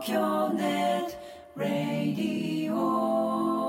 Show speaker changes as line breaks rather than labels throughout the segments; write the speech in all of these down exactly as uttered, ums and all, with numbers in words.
東京ネットラディオ。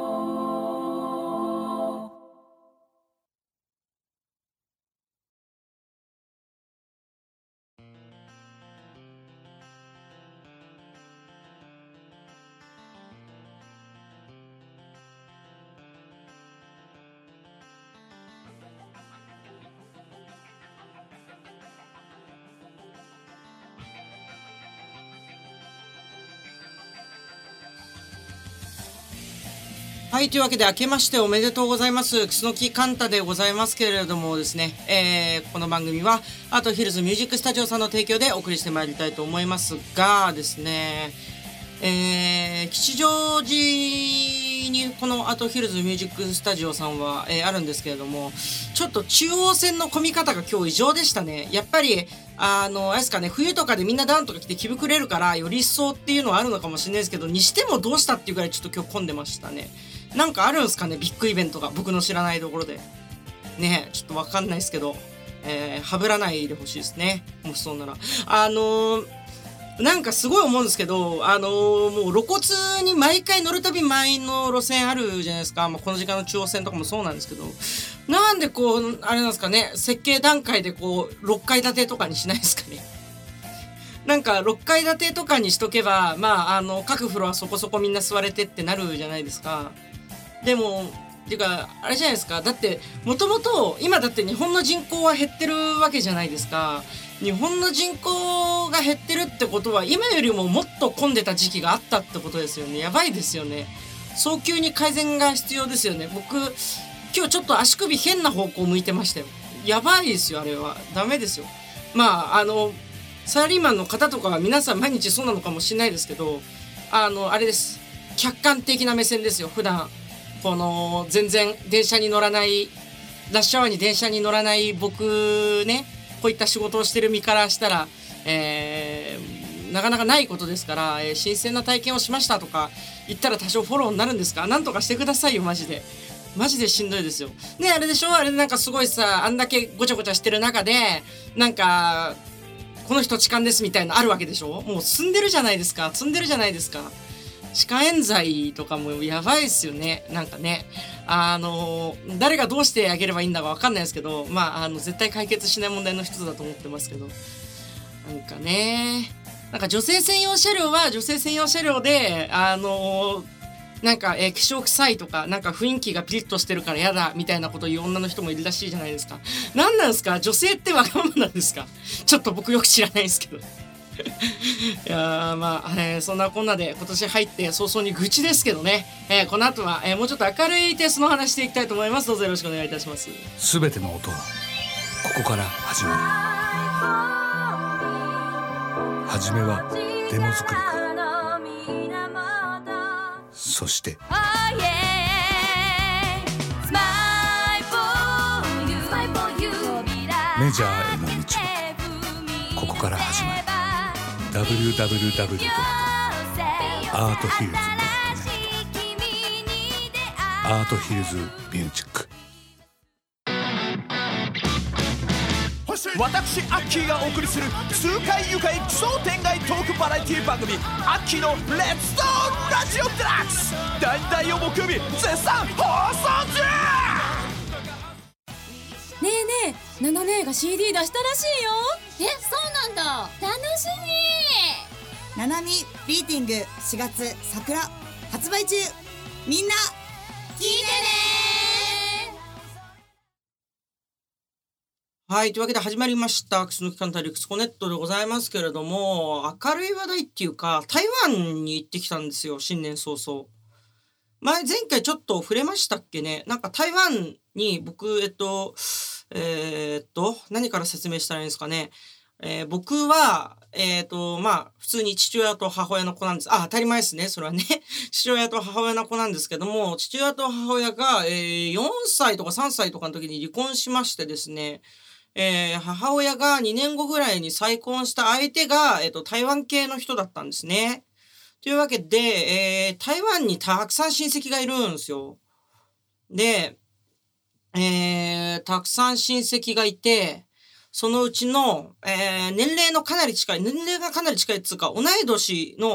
はい、というわけで明けましておめでとうございます。楠木カンタでございますけれどもですね、えー、この番組はアートヒルズミュージックスタジオさんの提供でお送りしてまいりたいと思いますがですね、えー、吉祥寺にこのアートヒルズミュージックスタジオさんは、えー、あるんですけれども、ちょっと中央線の混み方が今日異常でしたね。やっぱりあのあれですかね、冬とかでみんなダウンとか着て着膨れるからより一層っていうのはあるのかもしれないですけど、にしてもどうしたっていうぐらいちょっと今日混んでましたね。なんかあるんすかね、ビッグイベントが僕の知らないところでね。ちょっとわかんないですけど、えー、はぶらないでほしいですね、もしそうなら。あのー、なんかすごい思うんですけど、あのー、もう露骨に毎回乗るたび満員の路線あるじゃないですか。まあ、この時間の中央線とかもそうなんですけど、なんでこうあれなんですかね、設計段階でこうろっかい建てとかにしないですかね。なんかろっかい建てとかにしとけば、まあ、あの各フロアそこそこみんな座れてってなるじゃないですか。でもっていうかあれじゃないですか、だってもともと今だって日本の人口は減ってるわけじゃないですか。日本の人口が減ってるってことは今よりももっと混んでた時期があったってことですよね。やばいですよね。早急に改善が必要ですよね。僕今日ちょっと足首変な方向向いてましたよ。やばいですよ、あれはダメですよ。まああのサラリーマンの方とかは皆さん毎日そうなのかもしれないですけど、あのあれです、客観的な目線ですよ。普段この全然電車に乗らない、ラッシュアワーに電車に乗らない僕ね、こういった仕事をしてる身からしたら、えー、なかなかないことですから、えー、新鮮な体験をしましたとか言ったら多少フォローになるんですか。なんとかしてくださいよ、マジでマジでしんどいですよね。あれでしょ、あれでなんかすごいさ、あんだけごちゃごちゃしてる中でなんかこの人痴漢ですみたいなあるわけでしょ。もう積んでるじゃないですか、積んでるじゃないですか。歯科冤罪とかもやばいですよね。なんかね、あの誰がどうしてあげればいいんだか分かんないですけど、まああの絶対解決しない問題の一つだと思ってますけど、なんかね、なんか女性専用車両は女性専用車両で、あのなんか、えー、化粧臭いとか、なんか雰囲気がピリッとしてるから嫌だみたいなことを言う女の人もいるらしいじゃないですか。なんなんですか、女性ってわがままなんですか。ちょっと僕よく知らないですけど。いやー、まあ、えー、そんなこんなで今年入って早々に愚痴ですけどね、えー、この後は、えー、もうちょっと明るいテストの話していきたいと思います。どうぞよろしくお願いいたします。
すべての音はここから始まる。初めはデモ作りから、そしてメジャーへの道はここから始まる。 ダブリューダブリューダブリュー ドットアートヒルズ ドットネット アートヒルズミュージック。
私アッキーがお送りする痛快愉快奇想天外トークバラエティ番組アッキーのレッツトークラジオデラックス、だいたい曜木曜日絶賛放送中。
ねえねえ、ナナ姉が シーディー 出したらしいよ。
え、そうなんだ、楽しみ。
ナナミビーティングしがつ桜発売中、みんな聞いてね。
はい、というわけで始まりました楠木カンタリクスコネットでございますけれども、明るい話題っていうか台湾に行ってきたんですよ、新年早々。前前回ちょっと触れましたっけね。なんか台湾に僕えっとえー、っと何から説明したらいいんですかね。えー、僕はえー、っとまあ普通に父親と母親の子なんです。あ、当たり前ですね、それはね。父親と母親の子なんですけども、父親と母親が、えー、よんさいとかさんさいとかの時に離婚しましてですね、えー、母親がにねんごぐらいに再婚した相手が、えっと、台湾系の人だったんですね。というわけで、えー、台湾にたくさん親戚がいるんですよ。で、えー、たくさん親戚がいて、そのうちの、えー、年齢のかなり近い、年齢がかなり近いっていうか、同い年の、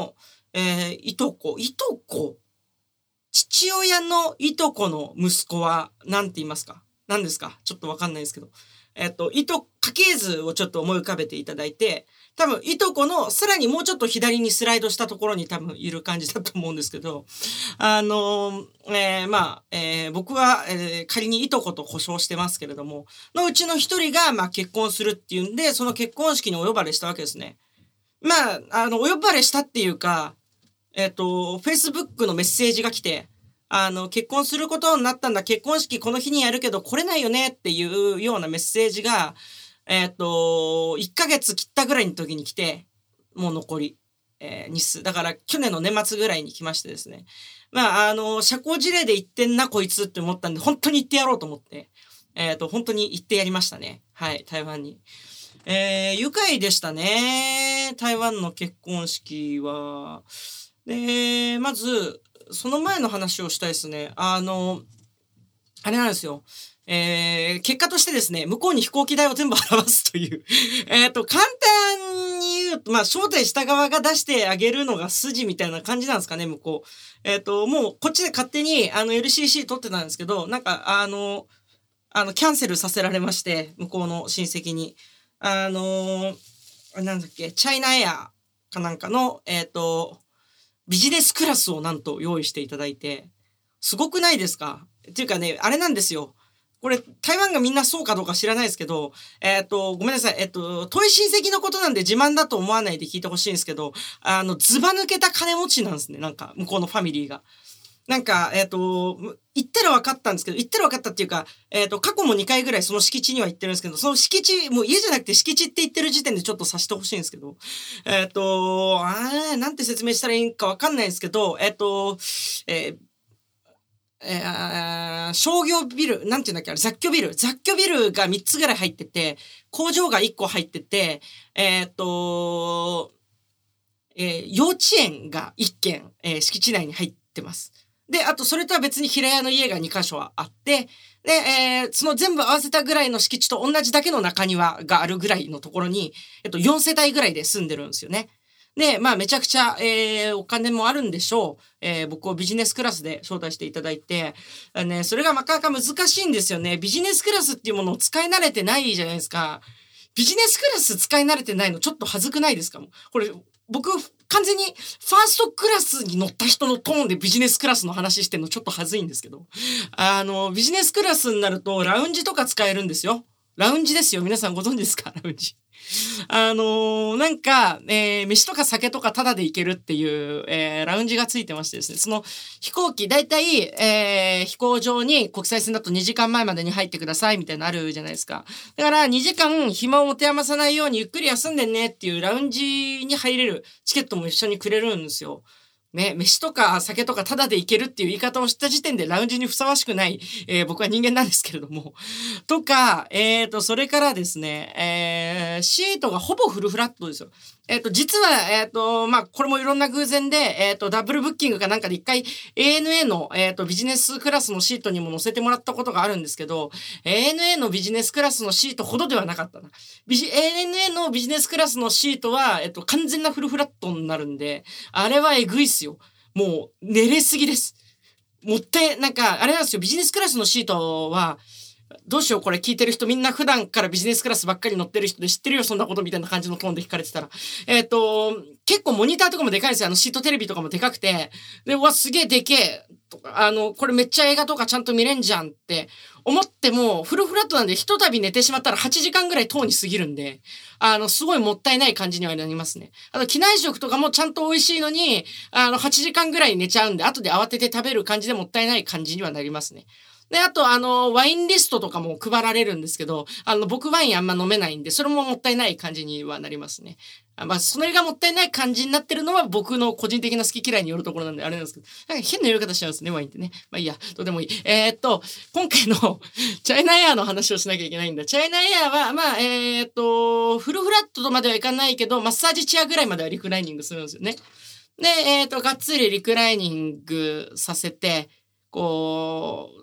えー、いとこ、いとこ、父親のいとこの息子は、なんて言いますか？何ですか？ちょっとわかんないですけど。えっと、いと、家系図をちょっと思い浮かべていただいて、多分、いとこのさらにもうちょっと左にスライドしたところに多分いる感じだと思うんですけど、あのー、えー、まあ、えー、僕は、えー、仮にいとこと呼称してますけれども、のうちの一人が、まあ、結婚するっていうんで、その結婚式にお呼ばれしたわけですね。まあ、あの、お呼ばれしたっていうか、えっと、Facebook のメッセージが来て、あの、結婚することになったんだ。結婚式この日にやるけど来れないよねっていうようなメッセージが、えっと、いっかげつ切ったぐらいの時に来て、もう残り、えー、日数。だから去年の年末ぐらいに来ましてですね。まあ、あの、社交辞令で言ってんなこいつって思ったんで、本当に行ってやろうと思って、えっと、本当に行ってやりましたね。はい、台湾に。えー、愉快でしたね。台湾の結婚式は。で、まず、その前の話をしたいですね。あの、あれなんですよ。えー、結果としてですね、向こうに飛行機代を全部払わすという。えっと、簡単に言うと、まあ、招待した側が出してあげるのが筋みたいな感じなんですかね、向こう。えっと、もう、こっちで勝手に、あの、エルシーシー 取ってたんですけど、なんか、あの、あの、キャンセルさせられまして、向こうの親戚に。あの、なんだっけ、チャイナエアかなんかの、えっと、ビジネスクラスをなんと用意していただいて、すごくないですか？っていうかね、あれなんですよ。これ、台湾がみんなそうかどうか知らないですけど、えっと、ごめんなさい。えっと、遠い親戚のことなんで自慢だと思わないで聞いてほしいんですけど、あの、ずば抜けた金持ちなんですね。なんか、向こうのファミリーが。なんか、えっと、言ったら分かったんですけど、言ったら分かったっていうか、えっと、過去もにかいぐらいその敷地には行ってるんですけど、その敷地、もう家じゃなくて敷地って言ってる時点でちょっと察してほしいんですけど、えっと、あー、なんて説明したらいいか分かんないんですけど、えっと、えーえー、商業ビル、なんていうんだっけあれ、雑居ビル。雑居ビルがみっつぐらい入ってて、工場がいっこ入ってて、えっと、えー、幼稚園がいっけん、えー、敷地内に入ってます。で、あと、それとは別に平屋の家がにかしょあって、で、えー、その全部合わせたぐらいの敷地と同じだけの中庭があるぐらいのところに、えっと、よんせたいぐらいで住んでるんですよね。で、まあ、めちゃくちゃ、えー、お金もあるんでしょう。えー、僕をビジネスクラスで招待していただいて、あのね、それがなかなか難しいんですよね。ビジネスクラスっていうものを使い慣れてないじゃないですか。ビジネスクラス使い慣れてないのちょっと恥ずくないですか？これ、僕、完全にファーストクラスに乗った人のトーンでビジネスクラスの話してるのちょっと恥ずいんですけど。あの、ビジネスクラスになるとラウンジとか使えるんですよ。ラウンジですよ。皆さんご存知ですか？ラウンジ。あのー、なんか、えー、飯とか酒とかタダで行けるっていう、えー、ラウンジがついてましてですね、その飛行機、だいたい、えー、飛行場に国際線だとにじかんまえまでに入ってくださいみたいなのあるじゃないですか。だからにじかん暇を持て余さないようにゆっくり休んでねっていうラウンジに入れるチケットも一緒にくれるんですよ。ね、飯とか酒とかタダで行けるっていう言い方をした時点でラウンジにふさわしくない、えー、僕は人間なんですけれども。とか、えっと、それからですね、えー、シートがほぼフルフラットですよ。えっと、実は、えっと、まあ、これもいろんな偶然で、えっと、ダブルブッキングかなんかで一回 エーエヌエー の、えっと、ビジネスクラスのシートにも載せてもらったことがあるんですけど、エーエヌエー のビジネスクラスのシートほどではなかったな。ビジ、エーエヌエー のビジネスクラスのシートは、えっと、完全なフルフラットになるんで、あれはえぐいっすよ。もう、寝れすぎです。もって、なんか、あれなんですよ、ビジネスクラスのシートは、どうしようこれ聞いてる人みんな普段からビジネスクラスばっかり乗ってる人で知ってるよそんなことみたいな感じのトーンで聞かれてたら。えっと、結構モニターとかもでかいんですよ。あのシートテレビとかもでかくて。で、うわ、すげえでけえ。とか、あの、これめっちゃ映画とかちゃんと見れんじゃんって思っても、フルフラットなんでひとたび寝てしまったらはちじかんぐらい等に過ぎるんで、あの、すごいもったいない感じにはなりますね。あと、機内食とかもちゃんと美味しいのに、あの、はちじかんぐらい寝ちゃうんで、後で慌てて食べる感じでもったいない感じにはなりますね。で、あと、あの、ワインリストとかも配られるんですけど、あの、僕ワインあんま飲めないんで、それももったいない感じにはなりますね。あまあ、それがもったいない感じになってるのは僕の個人的な好き嫌いによるところなんで、あれなんですけど、なんか変な言い方しちゃうんですね、ワインってね。まあいいや、どうでもいい。えー、っと、今回のチャイナエアの話をしなきゃいけないんだ。チャイナエアは、まあ、えー、っと、フルフラットとまではいかないけど、マッサージチェアぐらいまではリクライニングするんですよね。で、えー、っと、がっつりリクライニングさせて、こう、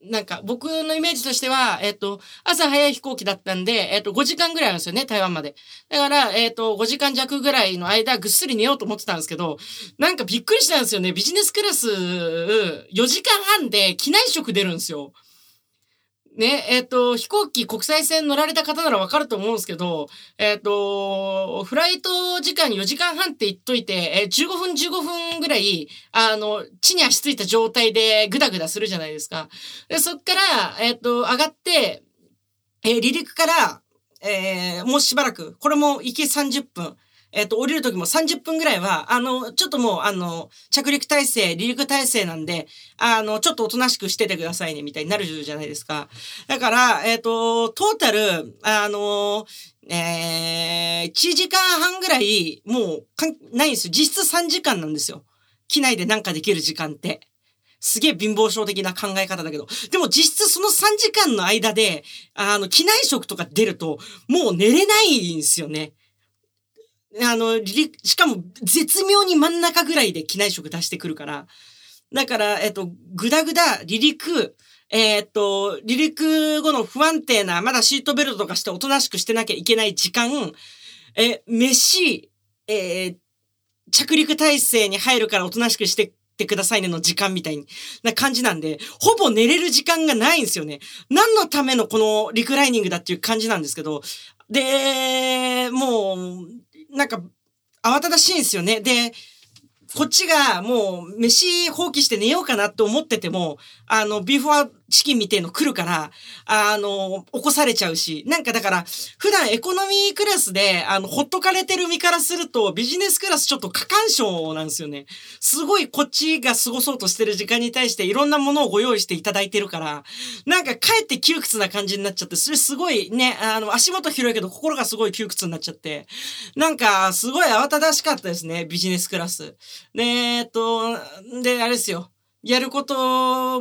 なんか僕のイメージとしては、えっと、朝早い飛行機だったんで、えっと、ごじかんぐらいあるんですよね、台湾まで。だから、えっと、ごじかん弱ぐらいの間、ぐっすり寝ようと思ってたんですけど、なんかびっくりしたんですよね。ビジネスクラス、よじかんはんで機内食出るんですよ。ね、えっと、飛行機国際線乗られた方ならわかると思うんですけど、えっと、フライト時間よじかんはんって言っといて、え、じゅうごふんじゅうごふんぐらい、あの、地に足ついた状態でグダグダするじゃないですか。で、そっから、えっと、上がって、えー、離陸から、えー、もうしばらく、これも行きさんじゅっぷん、えっと、降りる時もさんじゅっぷんぐらいは、あの、ちょっともう、あの、着陸体制、離陸体制なんで、あの、ちょっとおとなしくしててくださいね、みたいになるじゃないですか。だから、えっと、トータル、あの、えー、いちじかんはんぐらい、もう、かん、ないんですよ。実質さんじかんなんですよ。機内でなんかできる時間って。すげえ貧乏症的な考え方だけど。でも実質そのさんじかんの間で、あの、機内食とか出ると、もう寝れないんですよね。あの、しかも絶妙に真ん中ぐらいで機内食出してくるから。だから、えっと、ぐだぐだ、離陸、えっと、離陸後の不安定な、まだシートベルトとかしておとなしくしてなきゃいけない時間、え、飯、えー、着陸体制に入るからおとなしくしてってくださいねの時間みたいな感じなんで、ほぼ寝れる時間がないんですよね。何のためのこのリクライニングだっていう感じなんですけど、で、もう、なんか、慌ただしいんですよね。で、こっちがもう飯放棄して寝ようかなって思ってても、あの、ビーフォアチキンみたいの来るから、あの、起こされちゃうし、なんかだから、普段エコノミークラスで、あの、ほっとかれてる身からすると、ビジネスクラスちょっと過干渉なんですよね。すごいこっちが過ごそうとしてる時間に対していろんなものをご用意していただいてるから、なんかかえって窮屈な感じになっちゃって、それすごいね、あの、足元広いけど心がすごい窮屈になっちゃって、なんかすごい慌ただしかったですね、ビジネスクラス。で、えっと、で、あれですよ。やること、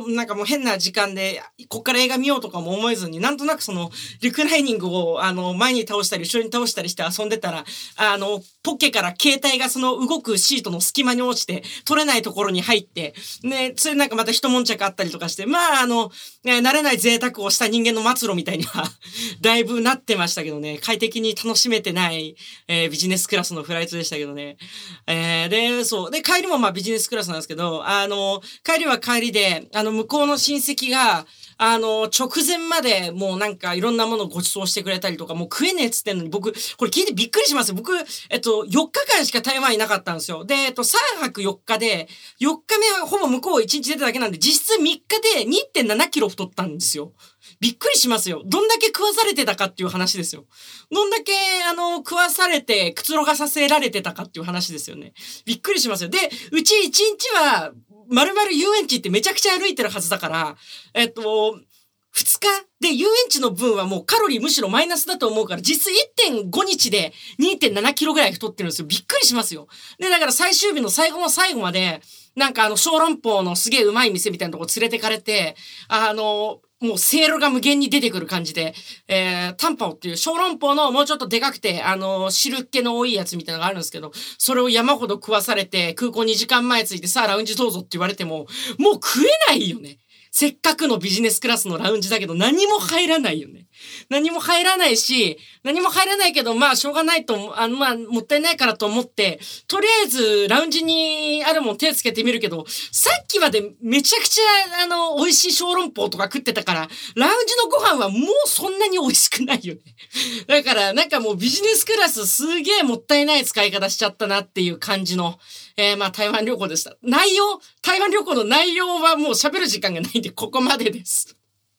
なんかもう変な時間で、こっから映画見ようとかも思えずに、なんとなくその、リクライニングを、あの、前に倒したり、後ろに倒したりして遊んでたら、あの、ポッケから携帯がその動くシートの隙間に落ちて、取れないところに入って、ね、それなんかまた一悶着あったりとかして、まあ、あの、ね、慣れない贅沢をした人間の末路みたいには、だいぶなってましたけどね、快適に楽しめてない、えー、ビジネスクラスのフライトでしたけどね。えー、で、そう。で、帰りもまあビジネスクラスなんですけど、あの、帰りは帰りで、あの、向こうの親戚が、あの、直前までもうなんかいろんなものをご馳走してくれたりとか、もう食えねえっつってんのに、僕、これ聞いてびっくりしますよ。僕、えっと、よっかかんしか台湾いなかったんですよ。で、えっと、さんぱくよっかで、よっかめはほぼ向こういちにち出ただけなんで、実質みっかで にてんななキロ太ったんですよ。びっくりしますよ。どんだけ食わされてたかっていう話ですよ。どんだけ、あの、食わされて、くつろがさせられてたかっていう話ですよね。びっくりしますよ。で、うちいちにちは、まるまる遊園地ってめちゃくちゃ歩いてるはずだから、えっと、ふつかで遊園地の分はもうカロリーむしろマイナスだと思うから、実質 いってんご 日で にてんななキロぐらい太ってるんですよ。びっくりしますよ。で、だから最終日の最後の最後まで、なんかあの、小籠包のすげえうまい店みたいなとこ連れてかれて、あの、もうせいろが無限に出てくる感じで、えー、タンパオっていう小籠包のもうちょっとでかくて、あの、汁っ気の多いやつみたいなのがあるんですけど、それを山ほど食わされて、空港にじかんまえ着いて、さあラウンジどうぞって言われても、もう食えないよね。せっかくのビジネスクラスのラウンジだけど何も入らないよね。何も入らないし、何も入らないけど、まあ、しょうがないと、あの、まあ、もったいないからと思って、とりあえず、ラウンジにあるもん手つけてみるけど、さっきまでめちゃくちゃ、あの、美味しい小籠包とか食ってたから、ラウンジのご飯はもうそんなに美味しくないよね。だから、なんかもうビジネスクラスすげえもったいない使い方しちゃったなっていう感じの、えー、まあ、台湾旅行でした。内容、台湾旅行の内容はもう喋る時間がないんで、ここまでです。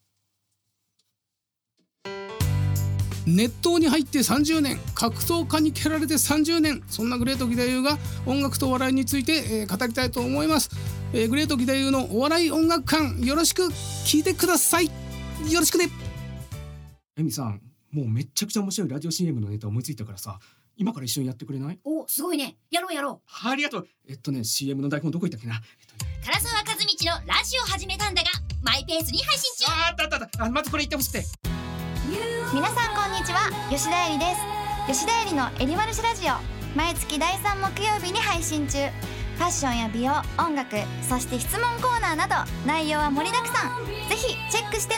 熱湯に入ってさんじゅうねん、格闘家に蹴られてさんじゅうねん、そんなグレート義太夫が音楽とお笑いについて、えー、語りたいと思います、えー、グレート義太夫のお笑い音楽館、よろしく聞いてください。よろしくね。
エミさん、もうめっちゃくちゃ面白いラジオ シーエム のネタ思いついたからさ、今から一緒にやってくれない？
お、すごいね。やろうやろ
う。ありがとう。えっとね シーエム の台本どこ行ったっけな、えっとね、
唐沢和道のラジオ始めたんだがマイペースに配信中。
ああったあったあった。あ、まずこれ言ってほしくて。
皆さんこんにちは、吉田絵里です。吉田絵里のエリマルシラジオ、毎月だいさん木曜日に配信中。 ファッションや美容、音楽、そして質問コーナーなど内容は盛りだくさん。ぜひチェックしてね。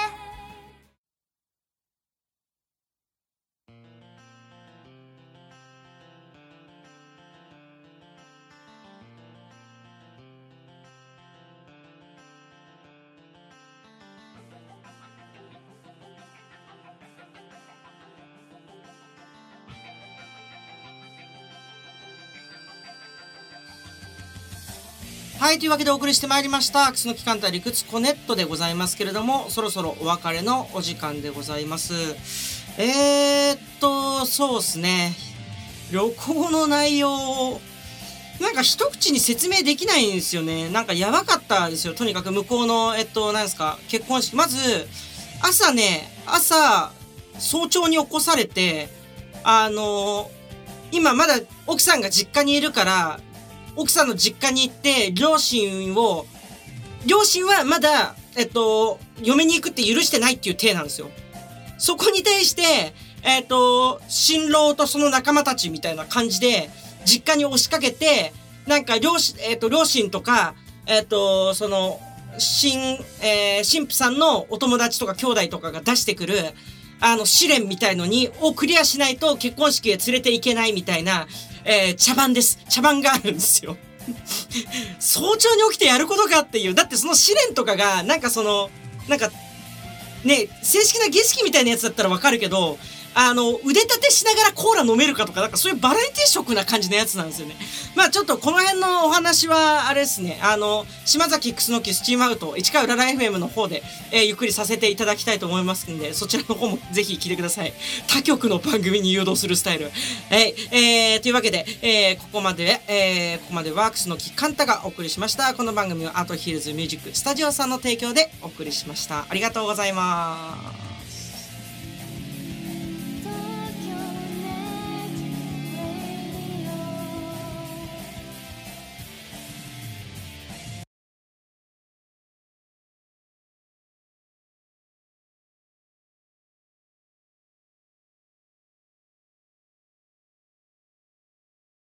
はい、というわけでお送りしてまいりました楠木カンタ理屈コネットでございますけれども、そろそろお別れのお時間でございます。えーっとそうですね、旅行の内容なんか一口に説明できないんですよね。なんかやばかったですよ。とにかく向こうのえっと何ですか結婚式、まず朝ね朝早朝に起こされて、あの今まだ奥さんが実家にいるから奥さんの実家に行って両親を両親はまだえっと嫁に行くって許してないっていう体なんですよ。そこに対してえっと新郎とその仲間たちみたいな感じで実家に押しかけて、なんか両親えっと両親とかえっとその新えー、新婦さんのお友達とか兄弟とかが出してくるあの試練みたいのにをクリアしないと結婚式へ連れて行けないみたいな、えー、茶番です。茶番があるんですよ。早朝に起きてやることかっていう。だってその試練とかがなんかそのなんかね正式な儀式みたいなやつだったらわかるけど、あの腕立てしながらコーラ飲めるかとかなんかそういうバラエティ色な感じのやつなんですよね。まあちょっとこの辺のお話はあれですね、あの島崎楠木スチームアウト市川うらら エフエム の方で、えー、ゆっくりさせていただきたいと思いますんで、そちらの方もぜひ聞いてください。他局の番組に誘導するスタイル。はい、えー、というわけで、えー、ここまで、えー、ここまでは楠木カンタがお送りしました。この番組はアートヒルズミュージックスタジオさんの提供でお送りしました。ありがとうございます。